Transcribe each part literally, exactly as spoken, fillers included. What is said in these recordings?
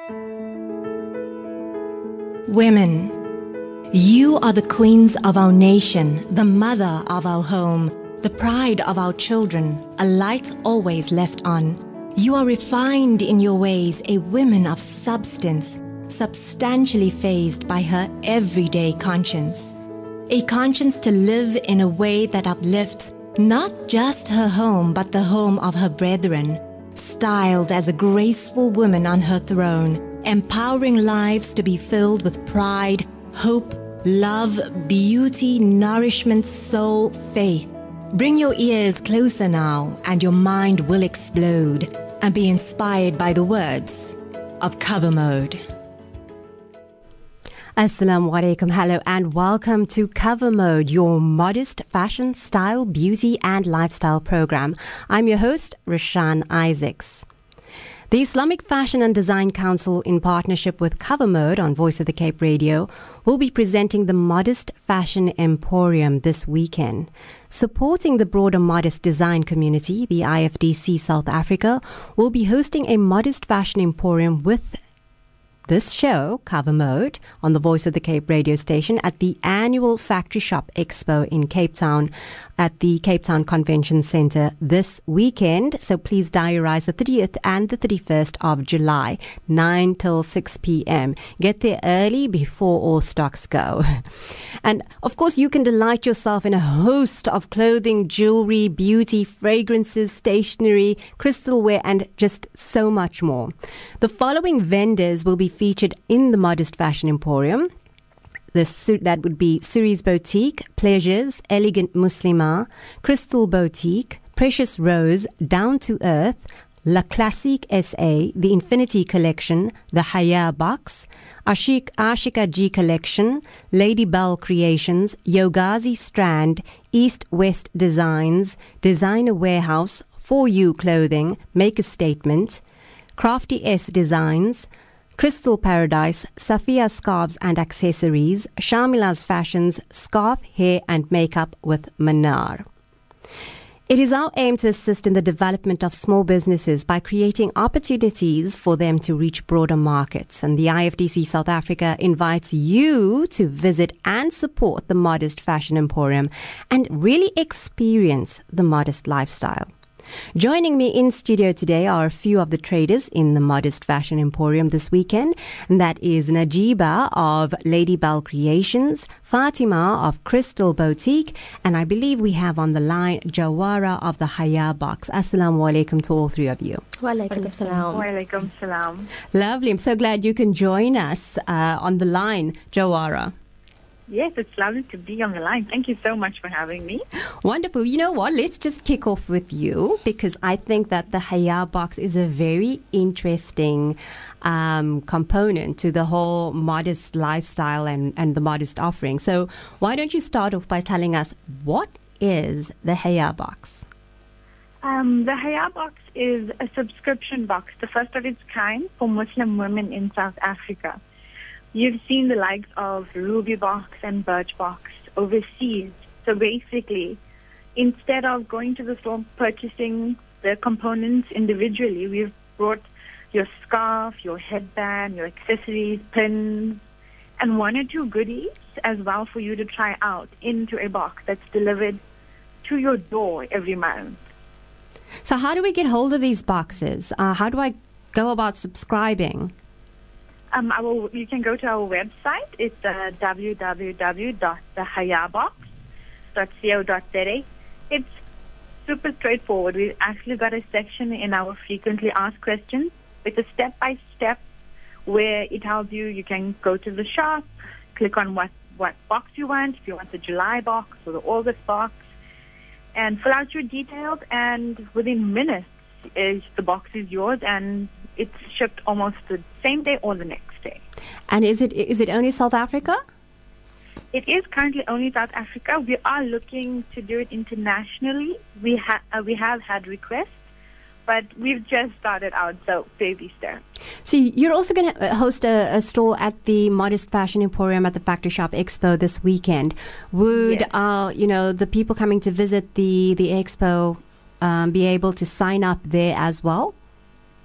Women, you are the queens of our nation, the mother of our home, the pride of our children, a light always left on. You are refined in your ways, a woman of substance, substantially phased by her everyday conscience. A conscience to live in a way that uplifts not just her home, but the home of her brethren, styled as a graceful woman on her throne, empowering lives to be filled with pride, hope, love, beauty, nourishment, soul, faith. Bring your ears closer now, and your mind will explode and be inspired by the words of Cover Mode. Assalamu alaikum, hello and welcome to Cover Mode, your modest fashion, style, beauty and lifestyle program. I'm your host, Rashan Isaacs. The Islamic Fashion and Design Council, in partnership with Cover Mode on Voice of the Cape Radio, will be presenting the Modest Fashion Emporium this weekend. Supporting the broader modest design community, the I F D C South Africa will be hosting a Modest Fashion Emporium with this show, Cover Mode, on the Voice of the Cape radio station at the annual Factory Shop Expo in Cape Town at the Cape Town Convention Centre this weekend. So please diarise the thirtieth and the thirty-first of July, nine till six p.m. Get there early before all stocks go. And of course, you can delight yourself in a host of clothing, jewellery, beauty, fragrances, stationery, crystalware, and just so much more. The following vendors will be featured in the Modest Fashion Emporium. The, that would be Suri's Boutique, Pleasures, Elegant Muslima, Crystal Boutique, Precious Rose, Down to Earth, La Classique S A, The Infinity Collection, The Haya Box, Ashik Ashika G Collection, Lady Bell Creations, Yogazi Strand, East West Designs, Designer Warehouse, For You Clothing, Make a Statement, Crafty S Designs, Crystal Paradise, Safia Scarves and Accessories, Shamila's Fashions, Scarf, Hair and Makeup with Manar. It is our aim to assist in the development of small businesses by creating opportunities for them to reach broader markets. And the I F D C South Africa invites you to visit and support the Modest Fashion Emporium and really experience the modest lifestyle. Joining me in studio today are a few of the traders in the Modest Fashion Emporium this weekend, and that is Najiba of Lady Bell Creations, Fatima of Crystal Boutique, and I believe we have on the line Jawara of the Haya Box. Assalamu alaikum to all three of you. Wa alaikum salam. Wa alaikum salam. Lovely. I'm so glad you can join us uh, on the line, Jawara. Yes, it's lovely to be on the line. Thank you so much for having me. Wonderful. You know what? Let's just kick off with you, because I think that the Haya Box is a very interesting um, component to the whole modest lifestyle and, and the modest offering. So why don't you start off by telling us, what is the Haya Box? Um, the Haya Box is a subscription box, the first of its kind for Muslim women in South Africa. You've seen the likes of Ruby Box and Birch Box overseas. So basically, instead of going to the store purchasing the components individually, we've brought your scarf, your headband, your accessories, pins, and one or two goodies as well for you to try out into a box that's delivered to your door every month. So how do we get hold of these boxes? Uh, how do I go about subscribing? Um, our, you can go to our website. It's uh, w w w dot the haya box dot co dot za. It's super straightforward. We've actually got a section in our frequently asked questions with a step-by-step where it tells you you can go to the shop, click on what, what box you want, if you want the July box or the August box, and fill out your details, and within minutes is the box is yours, and it's shipped almost the same day or the next day. And is it is it only South Africa? It is currently only South Africa. We are looking to do it internationally. We, ha- uh, we have had requests, but we've just started out, so baby steps. So you're also going to host a, a stall at the Modest Fashion Emporium at the Factory Shop Expo this weekend. Would Yes. uh, you know the people coming to visit the the expo um, be able to sign up there as well?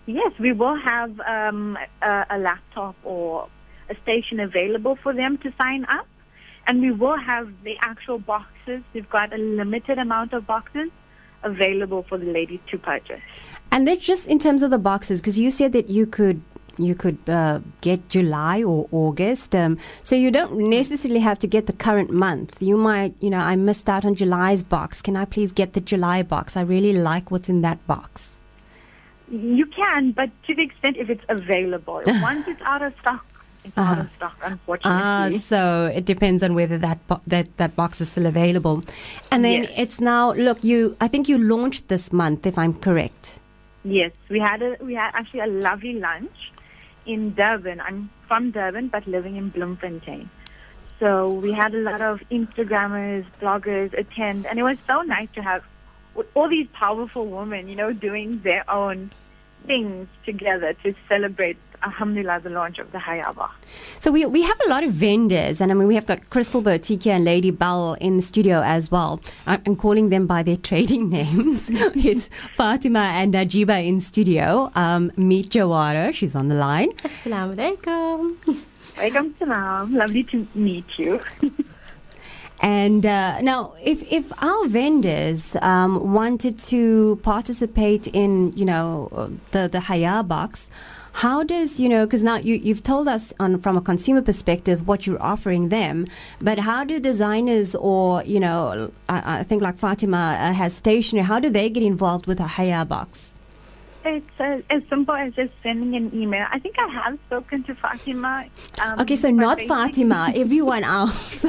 Yes, we will have um, a, a laptop or a station available for them to sign up. And we will have the actual boxes. We've got a limited amount of boxes available for the ladies to purchase. And that's just in terms of the boxes, because you said that you could you could uh, get July or August. Um, so you don't necessarily have to get the current month. You might, you know, I missed out on July's box. Can I please get the July box? I really like what's in that box. You can, but to the extent if it's available. Once it's out of stock, it's uh-huh. out of stock, unfortunately. Ah, so it depends on whether that bo- that that box is still available. And then yes. it's now, look, you. I think you launched this month, if I'm correct. Yes, we had a we had actually a lovely lunch in Durban. I'm from Durban, but living in Bloemfontein. So we had a lot of Instagrammers, bloggers attend, and it was so nice to have all these powerful women, you know, doing their own things together to celebrate, alhamdulillah, the launch of the Hayaba. So we we have a lot of vendors, and I mean, we have got Crystal Boutique and Lady Bell in the studio as well. I'm calling them by their trading names. It's Fatima and Najiba in studio. Um, meet Jawara, she's on the line. Assalamu alaikum. Welcome, salam. Lovely to meet you. And uh, now, if if our vendors um, wanted to participate in, you know, the the Haya box, how does, you know, because now you, you've told us on from a consumer perspective what you're offering them, but how do designers or, you know, I, I think like Fatima uh, has stationery, how do they get involved with a Haya box? It's uh, as simple as just sending an email. I think I have spoken to Fatima. Um, okay, so not Fatima, everyone else.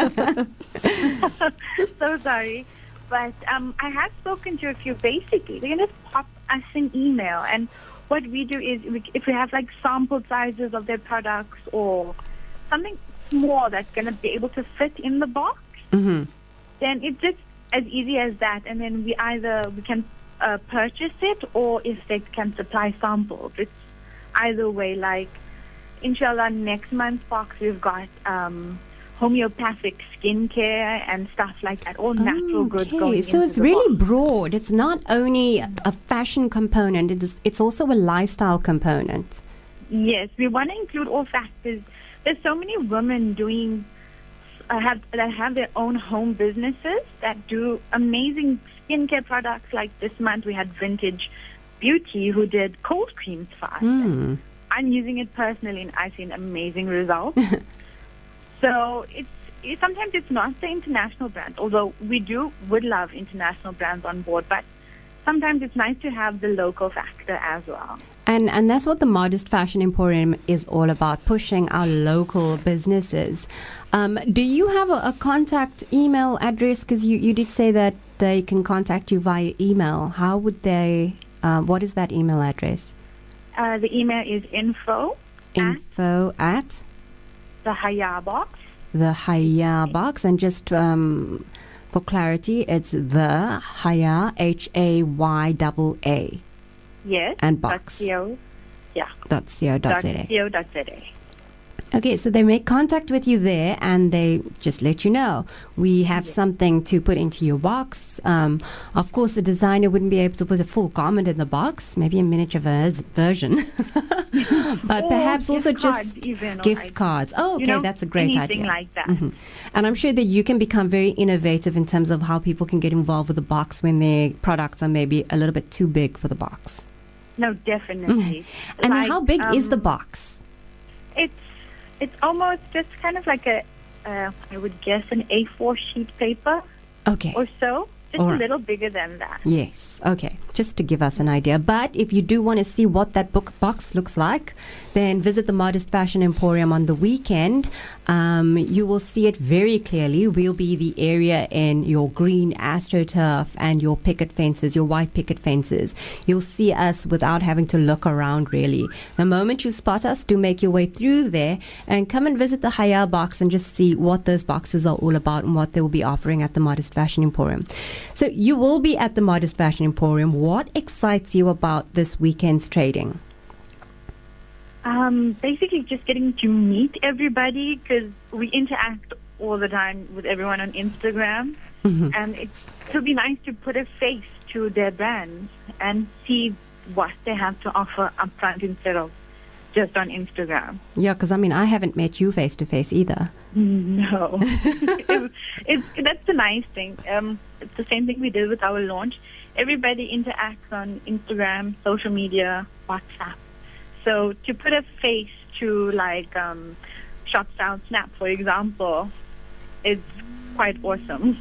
So sorry. But um, I have spoken to a few. Basically, they can just pop us an email. And what we do is, we, if we have like sample sizes of their products or something small that's going to be able to fit in the box, mm-hmm. then it's just as easy as that. And then we either, we can Uh, purchase it, or if they can supply samples. It's either way. Like, inshallah, next month's box we've got um, homeopathic skincare and stuff like that, all oh, natural goods okay. going So into it's the really box. broad. It's not only a fashion component, it is, it's also a lifestyle component. Yes, we want to include all factors. There's so many women doing uh, have that have their own home businesses that do amazing skincare products. Like this month we had Vintage Beauty who did cold creams for us. Mm. I'm using it personally and I've seen amazing results. So it's it, sometimes it's not the international brand, although we do would love international brands on board, but sometimes it's nice to have the local factor as well. And and that's what the Modest Fashion Emporium is all about, pushing our local businesses. Um, do you have a, a contact email address? Because you, you did say that they can contact you via email. How would they, uh, what is that email address? Uh, the email is info, Info at, at the Haya box. The Haya box. And just um, for clarity, it's the Haya, H A Y A A. Yes. And box. Dot co, yeah. Dot co dot za. Dot co dot za. Okay, so they make contact with you there and they just let you know, we have yes. something to put into your box. Um, of course, the designer wouldn't be able to put a full garment in the box, maybe a miniature vers- version. But or perhaps also just even, gift like, cards. Oh, okay, you know, that's a great anything idea. like that. Mm-hmm. And I'm sure that you can become very innovative in terms of how people can get involved with the box when their products are maybe a little bit too big for the box. No, definitely. And like, then how big um, is the box? It's it's almost just kind of like a, uh, I would guess, an A four sheet paper. Okay. Or so. Just All a right. little bigger than that. Yes, okay, just to give us an idea. But if you do want to see what that book box looks like, then visit the Modest Fashion Emporium on the weekend. Um, you will see it very clearly. We'll be the area in your green AstroTurf and your picket fences, your white picket fences. You'll see us without having to look around, really. The moment you spot us, do make your way through there and come and visit the Haya box and just see what those boxes are all about and what they will be offering at the Modest Fashion Emporium. So you will be at the Modest Fashion Emporium. What excites you about this weekend's trading? Um, basically just getting to meet everybody, because we interact all the time with everyone on Instagram. Mm-hmm. And it, it'll be nice to put a face to their brands and see what they have to offer up front instead of just on Instagram. Yeah, because I mean, I haven't met you face to face either. No. it's, it's, that's the nice thing. Um, it's the same thing we did with our launch. Everybody interacts on Instagram, social media, WhatsApp. So to put a face to like um, Shop Style Snap, for example, it's quite awesome,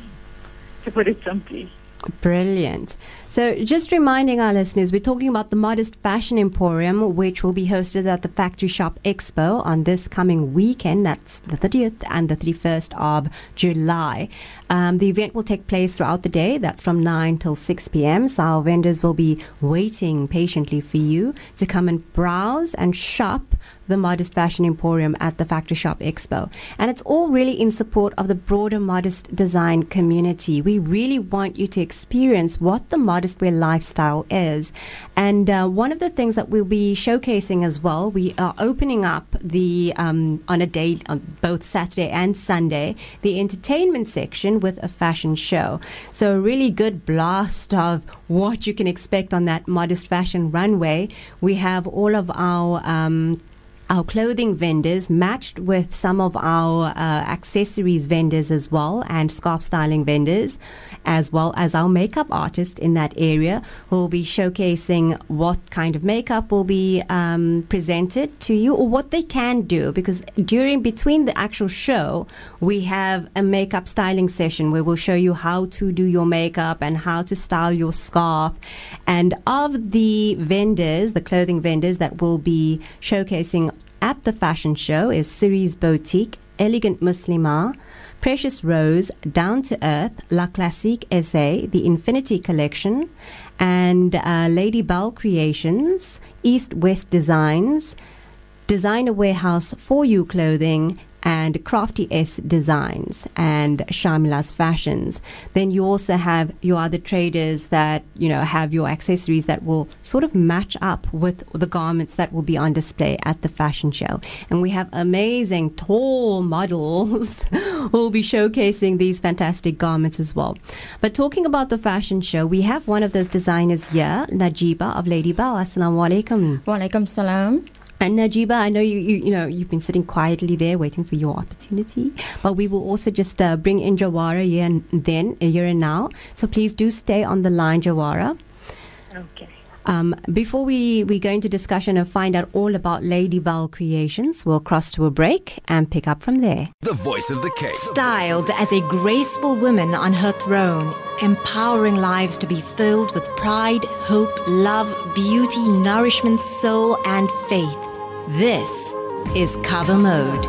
to put it simply. Brilliant. So just reminding our listeners, we're talking about the Modest Fashion Emporium, which will be hosted at the Factory Shop Expo on this coming weekend. That's the thirtieth and the thirty-first of July. Um, the event will take place throughout the day. That's from nine till six p.m. So our vendors will be waiting patiently for you to come and browse and shop the Modest Fashion Emporium at the Factory Shop Expo. And it's all really in support of the broader modest design community. We really want you to experience what the modest wear lifestyle is. And uh, one of the things that we'll be showcasing as well, we are opening up the, um, on a day, on both Saturday and Sunday, the entertainment section with a fashion show. So a really good blast of what you can expect on that Modest Fashion runway. We have all of our um, our clothing vendors matched with some of our uh, accessories vendors as well, and scarf styling vendors, as well as our makeup artists in that area who will be showcasing what kind of makeup will be um, presented to you, or what they can do, because during between the actual show we have a makeup styling session where we'll show you how to do your makeup and how to style your scarf. And of the vendors, the clothing vendors that will be showcasing at the fashion show is Cerise Boutique, Elegant Muslima, Precious Rose, Down to Earth, La Classique S A, the Infinity Collection, and uh, Lady Bell Creations, East West Designs, Designer Warehouse For You Clothing, and Crafty S Designs, and Shamila's Fashions. Then you also have your other traders that, you know, have your accessories that will sort of match up with the garments that will be on display at the fashion show. And we have amazing tall models who will be showcasing these fantastic garments as well. But talking about the fashion show, we have one of those designers here, Najiba of Lady Bell. Assalamu alaikum. Wa alaikum salam. And Najiba, I know you, you, you know, you've been sitting quietly there waiting for your opportunity, but we will also just uh, bring in Jawara here and then, here and now. So please do stay on the line, Jawara. Okay. Um, before we, we go into discussion and find out all about Lady Bell Creations, we'll cross to a break and pick up from there. The voice of the Cape. Styled as a graceful woman on her throne, empowering lives to be filled with pride, hope, love, beauty, nourishment, soul, and faith. This is Cover Mode.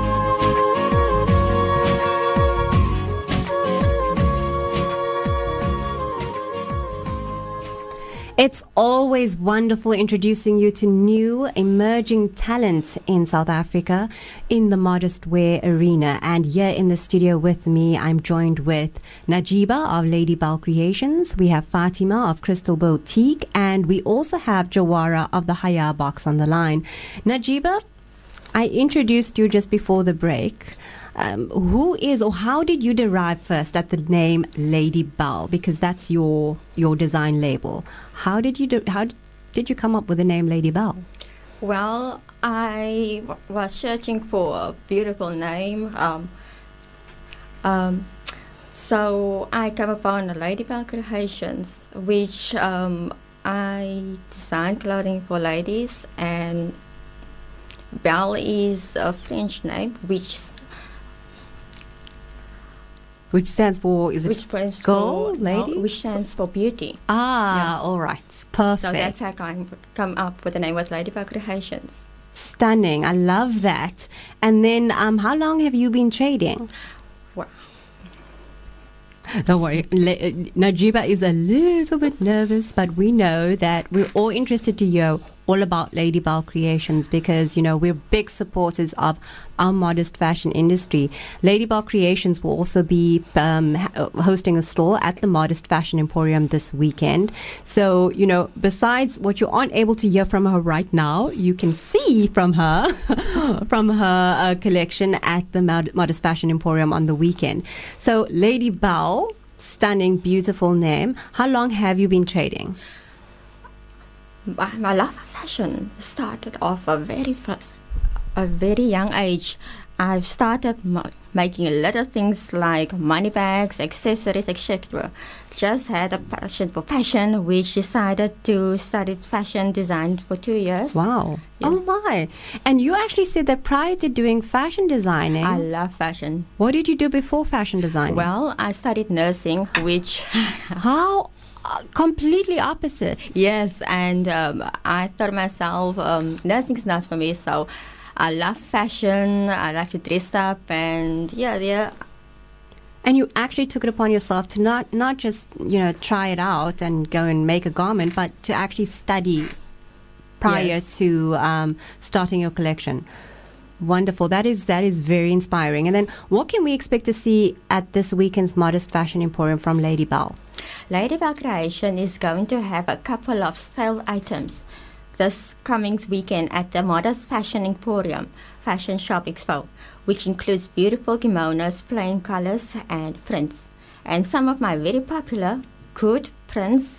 It's always wonderful introducing you to new emerging talent in South Africa in the modest wear arena. And here in the studio with me, I'm joined with Najiba of Lady Bell Creations. We have Fatima of Crystal Boutique, and we also have Jawara of the Haya Box on the line. Najiba, I introduced you just before the break. Um, who is, or how did you derive first at the name Lady Bell? Because that's your your design label. How did you do, how did you come up with the name Lady Bell? Well, I w- was searching for a beautiful name. Um, um, so I came upon Lady Bell Creations, which um, I design clothing for ladies, and Belle is a French name, which Which stands for, is it which stands girl, for, lady? no, which stands for beauty. Ah, all right. Perfect. So that's how I come, come up with the name of Lady Bell Creations. Stunning. I love that. And then, um, how long have you been trading? Wow. Don't worry. Le- Najiba is a little bit nervous, but we know that we're all interested to hear all about Lady Bell Creations because, you know, we're big supporters of our modest fashion industry. Lady Bell Creations will also be um, ha- hosting a stall at the Modest Fashion Emporium this weekend. So, you know, besides what you aren't able to hear from her right now, you can see from her, from her uh, collection at the Mod- Modest Fashion Emporium on the weekend. So, Lady Bell, stunning, beautiful name. How long have you been trading? my, my love of fashion started off a very first, a very young age. I've started m- making little things like money bags, accessories, et cetera. Just had a passion for fashion, which decided to study fashion design for two years. Wow. Yes. Oh my. And you actually said that prior to doing fashion designing, I love fashion. what did you do before fashion designing? Well, I studied nursing, which How uh, completely opposite. yes, and um, I thought myself um, nursing is not for me, so I love fashion. I like to dress up, and yeah, yeah. And you actually took it upon yourself to not, not just, you know, try it out and go and make a garment, but to actually study prior Yes. to um, starting your collection. Wonderful. That is that is very inspiring. And then what can we expect to see at this weekend's Modest Fashion Emporium from Lady Bell? Lady Bell Creation is going to have a couple of sale items this coming weekend at the Modest Fashion Emporium Fashion Shop Expo, which includes beautiful kimonos, plain colors, and prints. And some of my very popular good prints,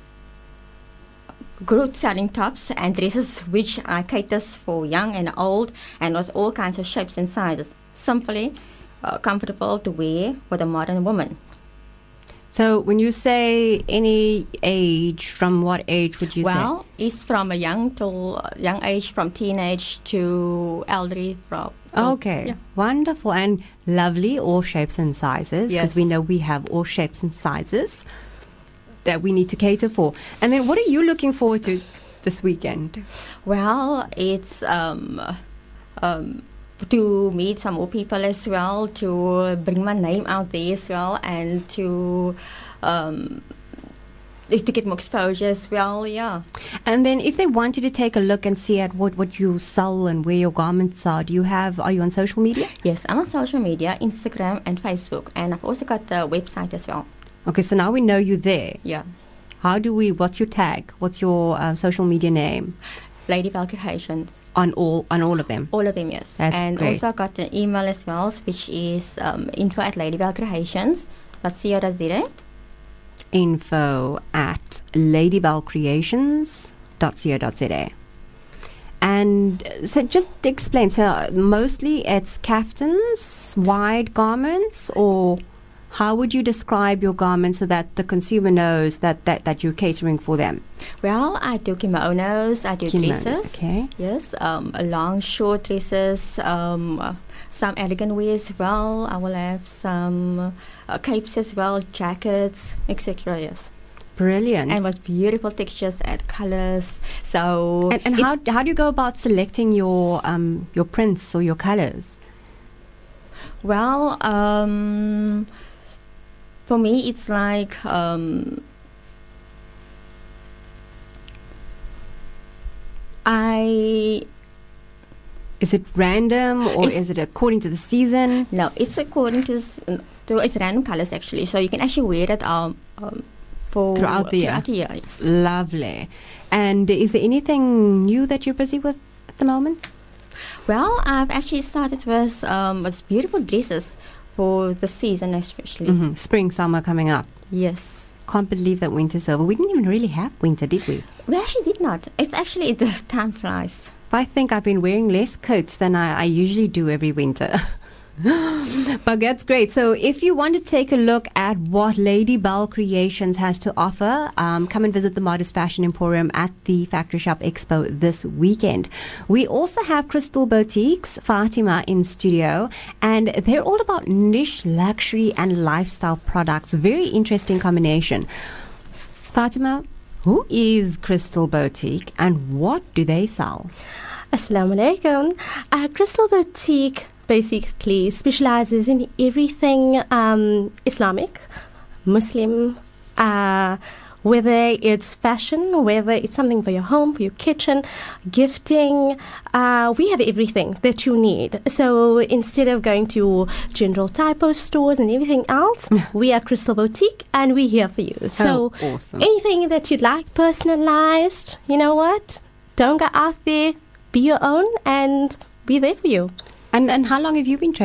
good selling tops and dresses, which I caters for young and old, and with all kinds of shapes and sizes. Simply uh, comfortable to wear for the modern woman. So when you say any age, from what age would you Well, it's from a young to uh, young age, from teenage to elderly. From say? Okay. Yeah. Wonderful and lovely, all shapes and sizes, because Yes. we know we have all shapes and sizes that we need to cater for. And then what are you looking forward to this weekend? Well, it's um, um, to meet some more people as well, to bring my name out there as well, and to um, to get more exposure as well. Yeah. And then if they wanted to take a look and see at what, what you sell and where your garments are, do you have, are you on social media? Yes, I'm on social media, Instagram and Facebook, and I've also got the website as well. Okay, so now we know you there. Yeah. How do we, what's your tag? What's your uh, social media name? Lady Bell Creations. On all, on all of them? All of them, yes. That's and great. also got an email as well, which is um, info at ladybellcreations dot co dot za. Info at ladybellcreations dot co dot za. And uh, so just explain, so mostly it's caftans, wide garments, or how would you describe your garments so that the consumer knows that, that, that you're catering for them? Well, I do kimonos, I do Kimonos, dresses. okay. Yes, um, long, short dresses, um, uh, some elegant wear as well. I will have some uh, capes as well, jackets, et cetera. Yes. Brilliant. And with beautiful textures and colors. So And, and it's- how, how do you go about selecting your um, your prints or your colors? Well, um, for me, it's like um, I Is it random or It's- is it according to the season? no, it's according to s- to it's random colors actually, so you can actually wear it um, um for Throughout the year. Throughout the year, yes. Lovely. And is there anything new that you're busy with at the moment? Well, I've actually started with um with beautiful dresses for the season especially. hmm Spring, summer coming up. Yes. Can't believe that winter's over. We didn't even really have winter, did we? We actually did not. It's actually the time flies. I think I've been wearing less coats than I, I usually do every winter. But that's great. So if you want to take a look at what Lady Bell Creations has to offer, um, come and visit the Modest Fashion Emporium at the Factory Shop Expo this weekend. We also have Crystal Boutiques, Fatima in studio, and they're all about niche luxury and lifestyle products. Very interesting combination. Fatima, who is Crystal Boutique and what do they sell? Assalamu alaikum. Uh, Crystal Boutique basically specializes in everything um, Islamic, Muslim, uh, whether it's fashion, whether it's something for your home, for your kitchen, gifting. Uh, we have everything that you need. So instead of going to general typo stores and everything else, we are Crystal Boutique and we're here for you. So Oh, awesome. anything that you'd like personalized, you know what? Don't go out there. Be your own and be there for you. And and how long have you been trading?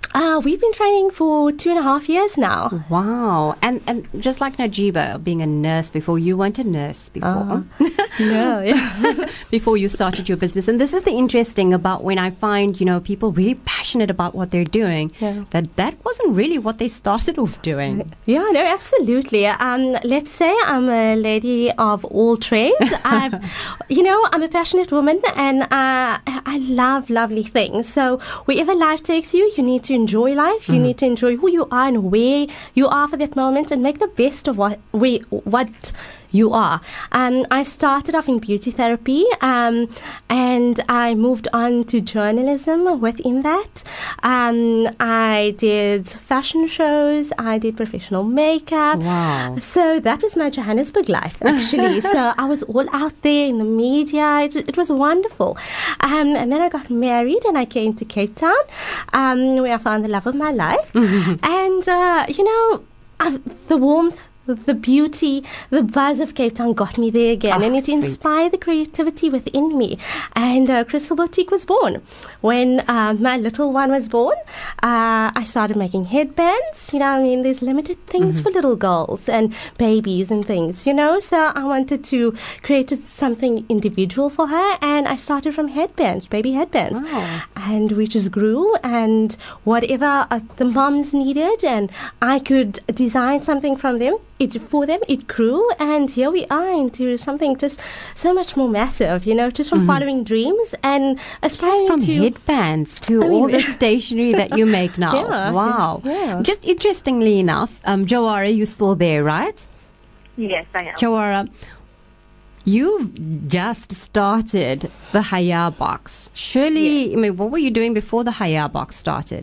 Uh, we've been training for two and a half years now. Wow. And and just like Najiba, being a nurse before, you weren't a nurse before. Uh, no, yeah. Before you started your business. And this is the interesting about when I find, you know, people really passionate about what they're doing, Yeah. that that wasn't really what they started off doing. Yeah, no, absolutely. Um, let's say I'm a lady of all trades. I've, you know, I'm a passionate woman, and uh, I love lovely things. So wherever life takes you, you need to enjoy life. You Mm-hmm. need to enjoy who you are and where you are for that moment, and make the best of what we what you are. Um, I started off in beauty therapy, um, and I moved on to journalism within that. Um, I did fashion shows. I did professional makeup. Wow. So that was my Johannesburg life, actually. So I was all out there in the media. It, it was wonderful. Um, and then I got married, and I came to Cape Town, um, where I found the love of my life. And, uh, you know, I, the warmth, the beauty, the buzz of Cape Town got me there again, Ah, and it sweet. inspired the creativity within me. And uh, Crystal Boutique was born. When uh, my little one was born, uh, I started making headbands. You know, I mean, there's limited things Mm-hmm. for little girls and babies and things, you know. So I wanted to create something individual for her, and I started from headbands, baby headbands. Wow. And we just grew, and whatever uh, the moms needed, and I could design something from them. It for them, it grew, and here we are into something just so much more massive. You know, just from following dreams and aspiring From to. headbands to I mean- all the stationery that you make now. Yeah, Wow. yeah. Just interestingly enough, um, Jawara, you're still there, right? Yes, I am. Jawara, you've just started the Haya box. Surely, I mean, what were you doing before the Haya box started?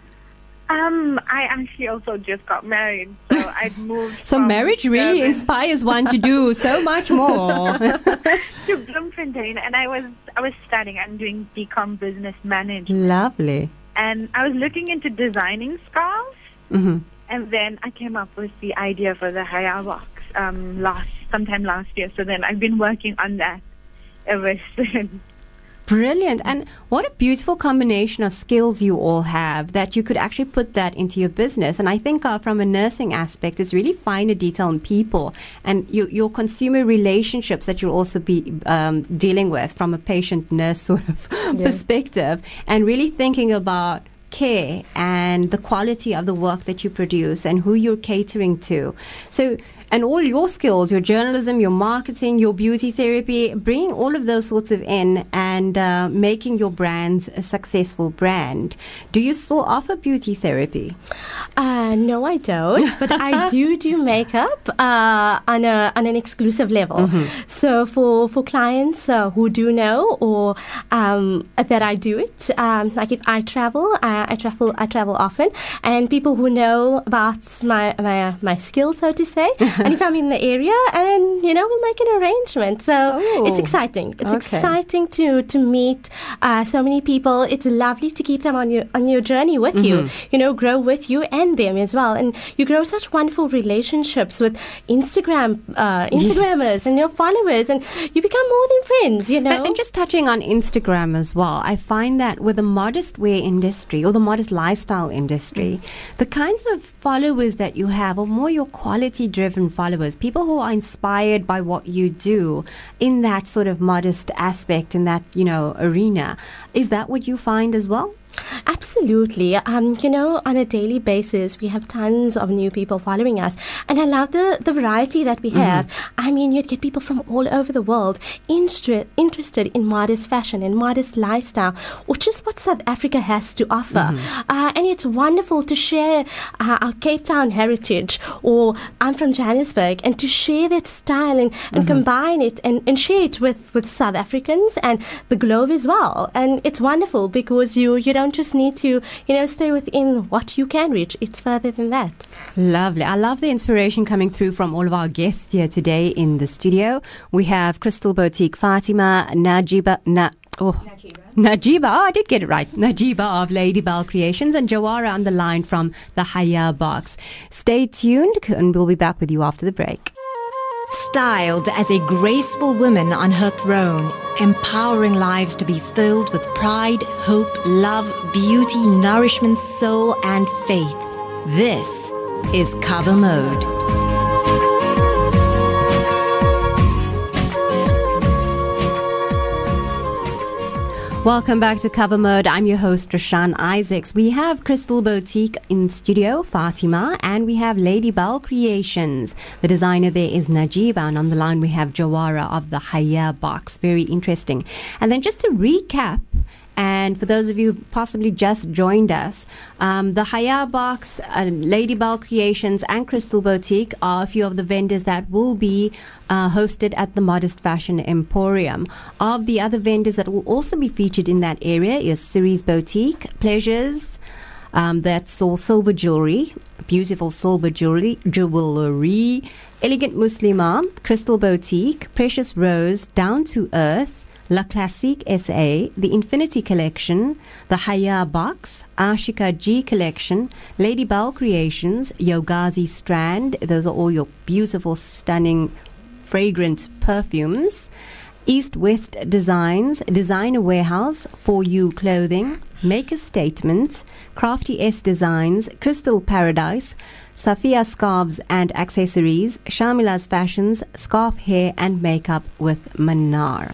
Um, I actually also just got married, so I'd moved. So from marriage really Durban inspires one to do so much more. to Bloemfontein, and I was I was studying. I'm doing B Com Business Management, Lovely. and I was looking into designing scarves, hmm and then I came up with the idea for the Haya box um, last sometime last year. So then I've been working on that ever since. Brilliant. And what a beautiful combination of skills you all have that you could actually put that into your business. And I think uh, from a nursing aspect, it's really finer detail on people and your, your consumer relationships that you'll also be um, dealing with from a patient-nurse sort of perspective, and really thinking about care and the quality of the work that you produce and who you're catering to. So, and all your skills, your journalism, your marketing, your beauty therapy, bringing all of those sorts of in and uh, making your brands a successful brand. Do you still offer beauty therapy? Uh, no, I don't. But I do do makeup uh, on a on an exclusive level. So for for clients uh, who do know or um, that I do it, um, like if I travel, I, I travel I travel often, and people who know about my my my skill, so to say. And if I'm in the area, and you know, we'll make an arrangement. So Oh. it's exciting. It's Okay. exciting to to meet uh, so many people. It's lovely to keep them on your on your journey with you. You know, grow with you and them as well. And you grow such wonderful relationships with Instagram uh, Instagrammers and your followers, and you become more than friends. You know. And, and just touching on Instagram as well, I find that with the modest wear industry or the modest lifestyle industry, the kinds of followers that you have are more your quality driven followers, people who are inspired by what you do in that sort of modest aspect, in that, you know, arena. Is that what you find as well? Absolutely. Um, you know, on a daily basis, we have tons of new people following us. And I love the, the variety that we have. I mean, you'd get people from all over the world inter- interested in modest fashion and modest lifestyle, which is what South Africa has to offer. Uh, and it's wonderful to share uh, our Cape Town heritage, or I'm from Johannesburg, and to share that style and, and combine it and, and share it with, with South Africans and the globe as well. And it's wonderful because you, you don't just need to, you know, stay within what you can reach. It's further than that. Lovely. I love the inspiration coming through from all of our guests here today in the studio. We have Crystal Boutique, Fatima, Najiba, Na, oh, Najiba. Najiba, oh, I did get it right. Najiba of Lady Bell Creations, and Jawara on the line from the Haya Box. Stay tuned and we'll be back with you after the break. styled as a graceful woman on her throne, empowering lives to be filled with pride, hope, love, beauty, nourishment, soul, and faith. This is Cover Mode. Welcome back to Cover Mode. I'm your host, Rashan Isaacs. We have Crystal Boutique in studio, Fatima, and we have Lady Bell Creations. The designer there is Najiba, and on the line we have Jawara of the Haya Box. Very interesting. And then just to recap, and for those of you who've possibly just joined us, um, the Haya Box, uh, Lady Bell Creations, and Crystal Boutique are a few of the vendors that will be uh, hosted at the Modest Fashion Emporium. Of the other vendors that will also be featured in that area is Cerise Boutique, Pleasures, um, that's all silver jewelry, beautiful silver jewelry, jewelry, Elegant Muslima, Crystal Boutique, Precious Rose, Down to Earth, La Classique S A, the Infinity Collection, the Haya Box, Ashika G Collection, Lady Bell Creations, Yogazi Strand. Those are all your beautiful, stunning, fragrant perfumes. East West Designs, Designer Warehouse, For You Clothing, Make a Statement, Crafty S Designs, Crystal Paradise, Safia Scarves and Accessories, Shamila's Fashions, Scarf Hair and Makeup with Manar.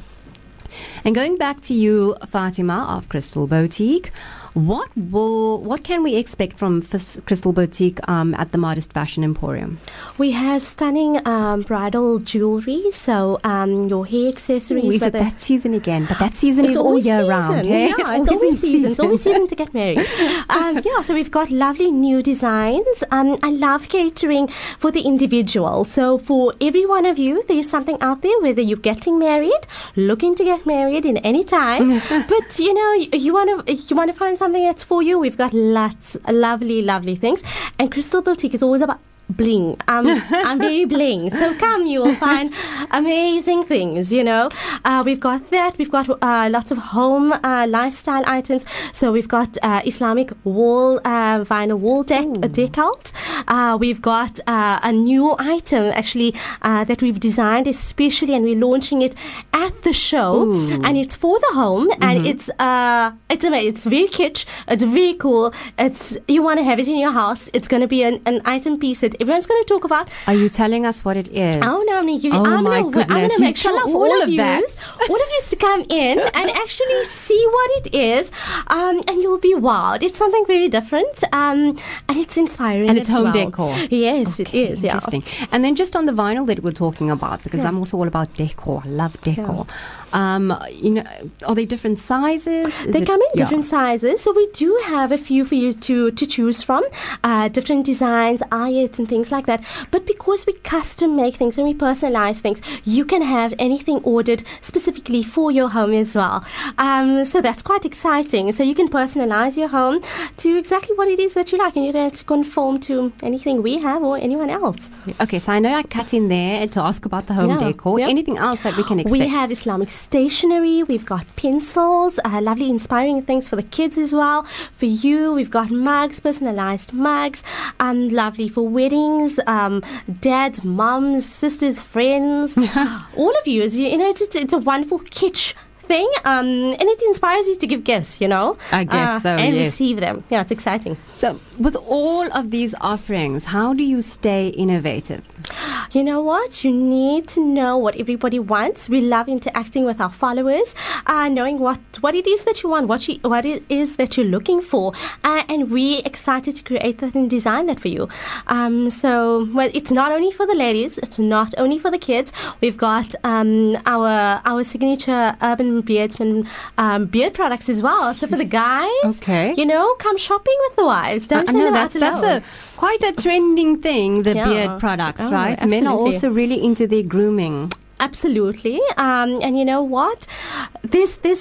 And going back to you, Fatima of Crystal Boutique, what will what can we expect from F- Crystal Boutique um, at the Modest Fashion Emporium? We have stunning um, bridal jewelry, so um, your hair accessories. Ooh, is it that season again? But that season it's is all year season. round. Yeah, it's, it's always, always season. season. It's always season to get married. um, yeah, so we've got lovely new designs. Um, I love catering for the individual. So for every one of you, there's something out there, whether you're getting married, looking to get married in any time, but you know, you, you want to you want to find something that's for you. We've got lots of lovely, lovely things. And Crystal Boutique is always about bling. Um, I'm very bling. So come, you will find amazing things, you know. Uh, we've got that. We've got uh, lots of home uh, lifestyle items. So we've got uh, Islamic wall, uh, vinyl wall dec- decals. Uh, we've got uh, a new item, actually, uh, that we've designed especially, and we're launching it at the show. Ooh. And it's for the home, mm-hmm. and it's uh, it's amazing. It's very kitsch. It's very cool. It's you want to have it in your house. It's going to be an, an item piece that everyone's going to talk about. Are you telling us what it is? Oh no, I'm going to oh I'm my gonna, goodness! I'm going to make tell sure us all, all of of that. Yous, all of you to come in and actually see what it is, um, and you'll be wowed. It's something very different, um, and it's inspiring. And it's home well. decor. Yes, okay, it is. Yeah. Interesting. And then just on the vinyl that we're talking about, because yeah. I'm also all about decor. I love decor. Yeah. Um, you know, are they different sizes? Is they it, come in yeah. different sizes, so we do have a few for you to, to choose from, uh, different designs, ayats and things like that. But because we custom make things and we personalize things, you can have anything ordered specifically for your home as well. Um, so that's quite exciting. So you can personalize your home to exactly what it is that you like, and you don't have to conform to anything we have or anyone else. Okay, so I know I cut in there to ask about the home yeah. decor. Yep. Anything else that we can expect? We have Islamic stationery, we've got pencils, uh, lovely inspiring things for the kids as well. For you, we've got mugs, personalized mugs, um, lovely for weddings, um, dads, mums, sisters, friends, all of you. As you, you know, it's, it's, it's a wonderful kitsch thing, um, and it inspires you to give gifts, you know. I guess uh, so, and yes. receive them. Yeah, it's exciting. So, with all of these offerings, how do you stay innovative? You know what? You need to know what everybody wants. We love interacting with our followers, uh, knowing what, what it is that you want, what you, what it is that you're looking for, uh, and we're excited to create that and design that for you. Um, so, well, it's not only for the ladies, it's not only for the kids. We've got um, our our signature Urban Beardsman um, beard products as well. So for the guys, okay, you know, come shopping with the wives. Don't I, send I know them that's out that's alone. a quite a trending thing. The Yeah. beard products, Oh, right? Men are absolutely. also really into their grooming. Absolutely. Um, and you know what? This this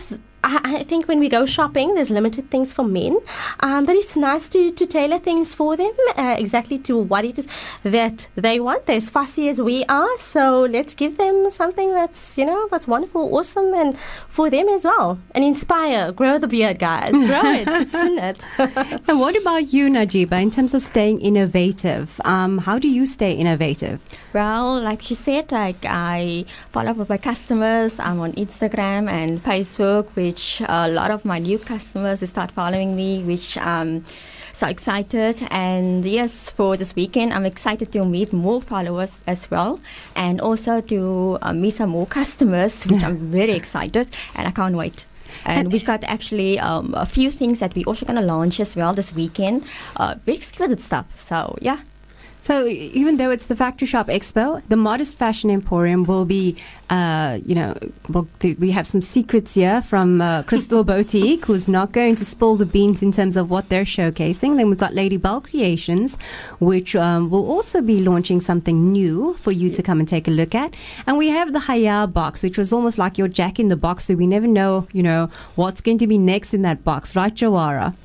I, I think when we go shopping, there's limited things for men, um, but it's nice to, to tailor things for them uh, exactly to what it is that they want. They're as fussy as we are, so let's give them something that's, you know, that's wonderful, awesome, and for them as well. And inspire, grow the beard, guys. Grow it, it's in it. And what about you, Najeeba, in terms of staying innovative? Um, how do you stay innovative? Well, like she said, like I follow up with my customers. I'm on Instagram and Facebook, which a lot of my new customers start following me, which I'm so excited. And yes, for this weekend, I'm excited to meet more followers as well, and also to uh, meet some more customers, which I'm very excited, and I can't wait. And we've got actually um, a few things that we're also going to launch as well this weekend. Uh, very exquisite stuff. So, yeah. So even though it's the Factory Shop Expo, the Modest Fashion Emporium will be, uh, you know, well, th- we have some secrets here from uh, Crystal Boutique, who's not going to spill the beans in terms of what they're showcasing. Then we've got Lady Bell Creations, which um, will also be launching something new for you to come and take a look at. And we have the Haya box, which was almost like your Jack in the Box, so we never know, you know, what's going to be next in that box. Right, Jawara?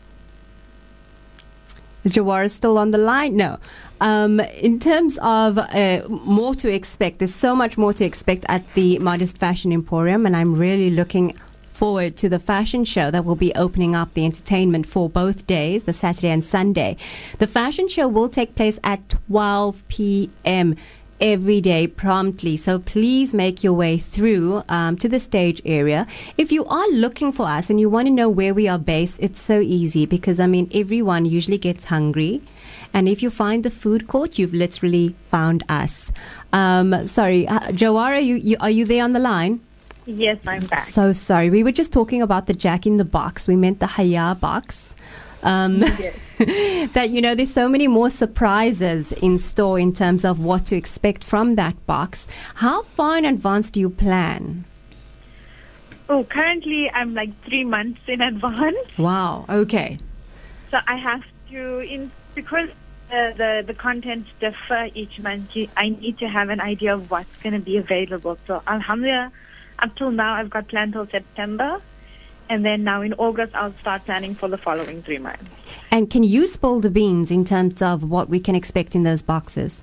Is Jawara still on the line? No. Um, in terms of uh, more to expect, there's so much more to expect at the Modest Fashion Emporium, and I'm really looking forward to the fashion show that will be opening up the entertainment for both days, the Saturday and Sunday. The fashion show will take place at twelve p.m. every day promptly, so please make your way through um, to the stage area. If you are looking for us and you want to know where we are based, it's so easy, because I mean everyone usually gets hungry, and if you find the food court, you've literally found us. Um, sorry, uh, Jawara, you, you are you there on the line? Yes, I'm back. So sorry, we were just talking about the Jack in the Box. We meant the Haya box. Um, Yes. that, you know, there's so many more surprises in store in terms of what to expect from that box. How far in advance do you plan? Oh, currently I'm like three months in advance. Wow. Okay. So I have to, in because uh, the the contents differ each month, you- I need to have an idea of what's going to be available. So alhamdulillah, up till now I've got planned till September. And then now in August, I'll start planning for the following three months. And can you spill the beans in terms of what we can expect in those boxes?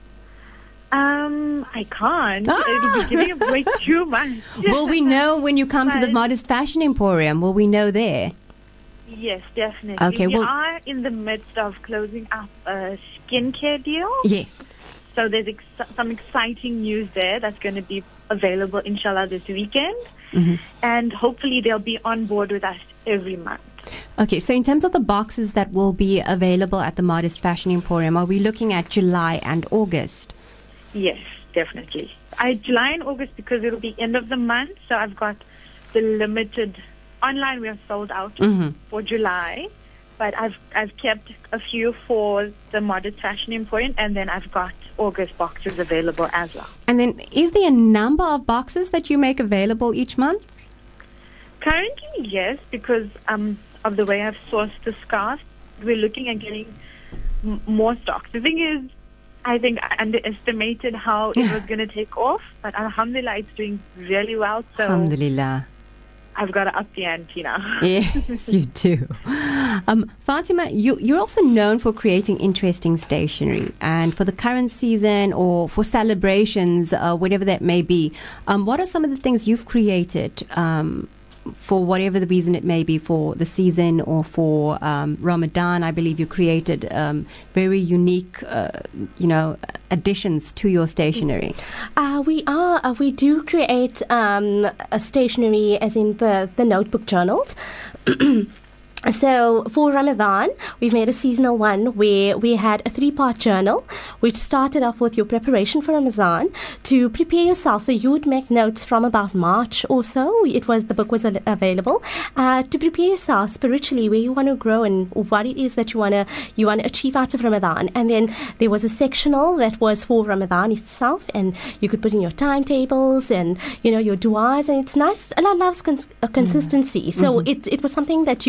Um, I can't. Ah! It'll be giving away too much. Will we know when you come to the Right. Modest Fashion Emporium? Will we know there? Yes, definitely. Okay, we well- are in the midst of closing up a skincare deal. Yes. So there's ex- some exciting news there that's going to be available, inshallah, this weekend. Mm-hmm. And hopefully they'll be on board with us every month. Okay, so in terms of the boxes that will be available at the Modest Fashion Emporium, are we looking at July and August? Yes, definitely. I July and August because it'll be end of the month. So I've got the limited online. We are sold out Mm-hmm. for July, but I've I've kept a few for the Modest Fashion Emporium, and then I've got August boxes available as well. And then is there a number of boxes that you make available each month? Currently, yes, because um, of the way I've sourced the scarf, we're looking at getting m- more stock. The thing is, I think I underestimated how it was going to take off, but alhamdulillah, it's doing really well. So Alhamdulillah. I've got to up the ante now. Yes, you do. Um, Fatima, you, you're also known for creating interesting stationery. And for the current season or for celebrations, uh, whatever that may be, um, what are some of the things you've created um, for whatever the reason it may be, for the season or for um, Ramadan? I believe you created um, very unique, uh, you know, additions to your stationery. Uh, we are, uh, we do create um, a stationery as in the, the notebook journals. So for Ramadan, we've made a seasonal one where we had a three-part journal, which started off with your preparation for Ramadan to prepare yourself. So you would make notes from about March or so. It was the book was al- available uh, to prepare yourself spiritually, where you want to grow and what it is that you want to you want to achieve out of Ramadan. And then there was a sectional that was for Ramadan itself, and you could put in your timetables and you know your du'as, and it's nice. Allah loves cons- uh, consistency, so Mm-hmm. it it was something that you. You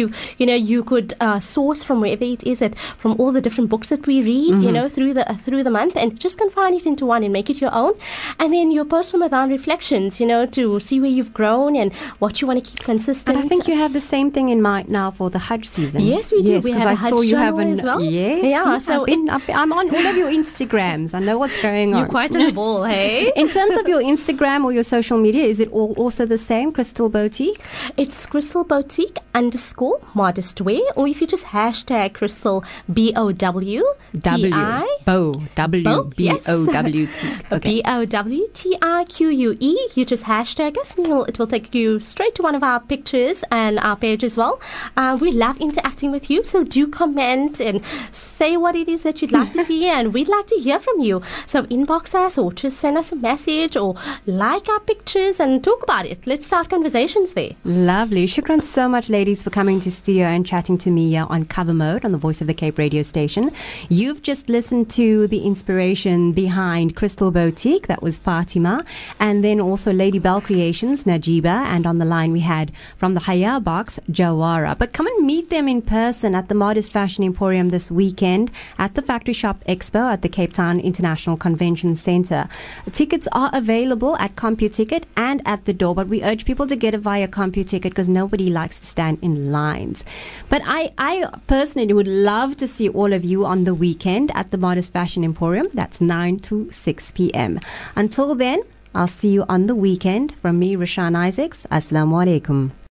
know, you could uh, source from wherever it is that from all the different books that we read, mm-hmm. you know, through the uh, through the month, and just confine it into one and make it your own. And then your post-Ramadan reflections, you know, to see where you've grown and what you want to keep consistent. And I think you have the same thing in mind now for the Hajj season. Yes, we do. Yes, we have I a Hajj saw you have journal an, as well. Yes, yeah. yes, So I've been, it, I've been, I'm on all of your Instagrams. I know what's going on. You're quite on the ball, hey? In terms of your Instagram or your social media, is it all also the same, Crystal Boutique? It's Crystal Boutique underscore modest wear, or if you just hashtag Crystal B O W T I. Bow. W. B O W T. B O W T I Q U E. You just hashtag us and you'll, it will take you straight to one of our pictures and our page as well. Uh, we love interacting with you, so do comment and say what it is that you'd like to see, and we'd like to hear from you. So inbox us or just send us a message or like our pictures and talk about it. Let's start conversations there. Lovely. Shukran so much, ladies, for coming to studio and chatting to me here on Cover Mode on the Voice of the Cape radio station. You've just listened to the inspiration behind Crystal Boutique. That was Fatima. And then also Lady Bell Creations, Najiba. And on the line we had from the Haya Box, Jawara. But come and meet them in person at the Modest Fashion Emporium this weekend at the Factory Shop Expo at the Cape Town International Convention Centre. Tickets are available at CompuTicket and at the door, but we urge people to get it via CompuTicket because nobody likes to stand in lines. But I, I personally would love to see all of you on the weekend at the Modest Fashion Emporium. That's nine to six p.m. Until then, I'll see you on the weekend. From me, Rashan Isaacs. Assalamu alaikum.